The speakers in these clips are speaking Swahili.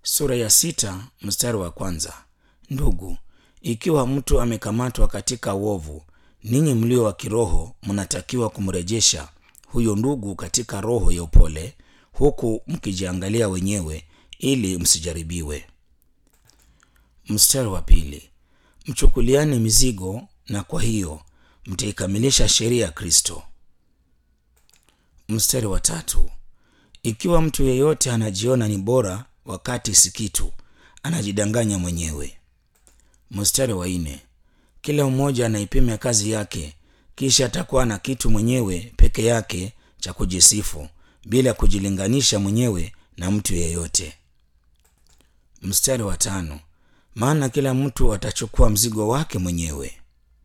Sura ya 6 mstari wa kwanza. Ndugu, ikiwa mtu amekamatwa katika uovu, ninyi mlio wa kiroho mnatakiwa kumrejesha huyo ndugu katika roho ya upole, huku mkijiangalia wenyewe ili msijaribiwe. Mstari wa pili. Mchukuliane mizigo, na kwa hiyo mtaikamilisha sheria ya Kristo. Mstari wa tatu. Ikiwa mtu yeyote anajiona ni bora wakati si kitu, anajidanganya mwenyewe. Mstari wa nne. Kila mmoja anaipima kazi yake, kisha atakuwa na kitu mwenyewe peke yake cha kujisifu, bila kujilinganisha mwenyewe na mtu yeyote. Mstari wa tano. Maana kila mtu atachukua mzigo wake mwenyewe.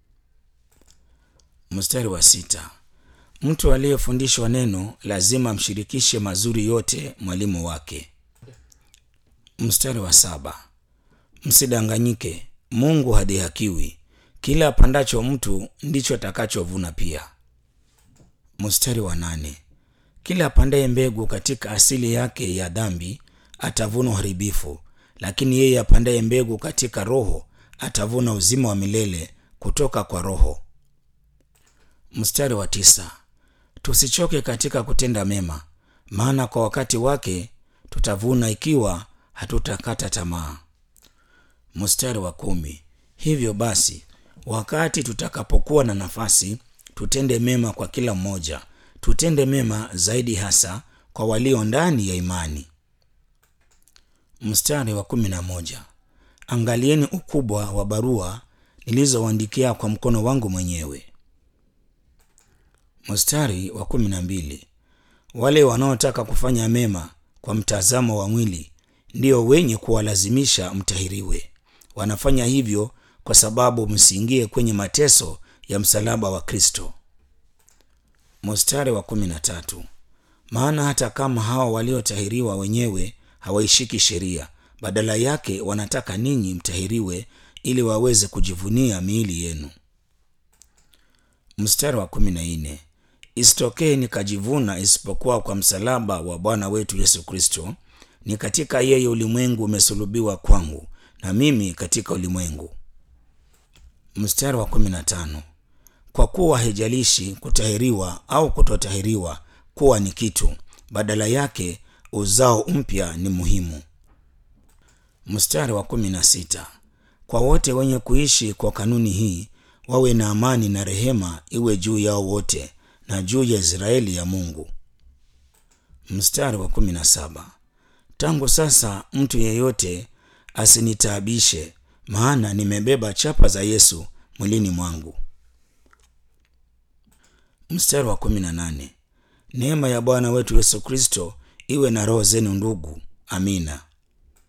Mstari wa sita. Mtu aliyefundishwa neno lazima amshirikishe mazuri yote mwalimu wake. Mstari wa saba. Msidanganyike, Mungu hadhihakiwi. Kila apandacho mtu ndicho atakachovuna pia. Mstari wa nane. Kila apandaye mbegu katika asili yake ya dhambi atavuna uharibifu, lakini yeye apandaye mbegu katika Roho atavuna uzima wa milele kutoka kwa Roho. Mstari wa tisa. Tusichoke katika kutenda mema, maana kwa wakati wake tutavuna ikiwa hatutakata tamaa. Mstari wa kumi. Hivyo basi, wakati tutakapokuwa na nafasi, tutende mema kwa kila mmoja, tutende mema zaidi hasa kwa walio ndani ya imani. Mstari wa 11. Angalieni ukubwa wa barua nilizowaandikia kwa mkono wangu mwenyewe. Mstari wa 12. Wale wanaotaka kufanya mema kwa mtazamo wa mwili ndio wenye kuwalazimisha mtahiriwe. Wanafanya hivyo kwa sababu msiingie kwenye mateso ya msalaba wa Kristo. Mstari wa 13. Maana hata kama hawa waliotahiriwa wenyewe hawaishiki sheria, badala yake wanataka ninyi mtahiriwe ili waweze kujivunia miili yenu. Mstari wa 14. Isitokee nikajivuna isipokuwa kwa msalaba wa Bwana wetu Yesu Kristo. Ni katika yeye ulimwengu umesulubiwa kwangu, na mimi katika ulimwengu. Mstari wa 15. Kwa kuwa haijalishi kutahiriwa au kutotahiriwa kuwa ni kitu, badala yake uzao mpya ni muhimu. Mstari wa 16. Kwa wote wenye kuishi kwa kanuni hii, wawe na amani na rehema iwe juu yao wote na juu ya Israeli ya Mungu. Mstari wa 17. Tangu sasa mtu yeyote asinitaabishe, maana nimebeba chapa za Yesu mwilini mwangu. Mstari wa 18. Neema ya Bwana wetu Yesu Kristo iwe na roho zenu ndugu. Amina.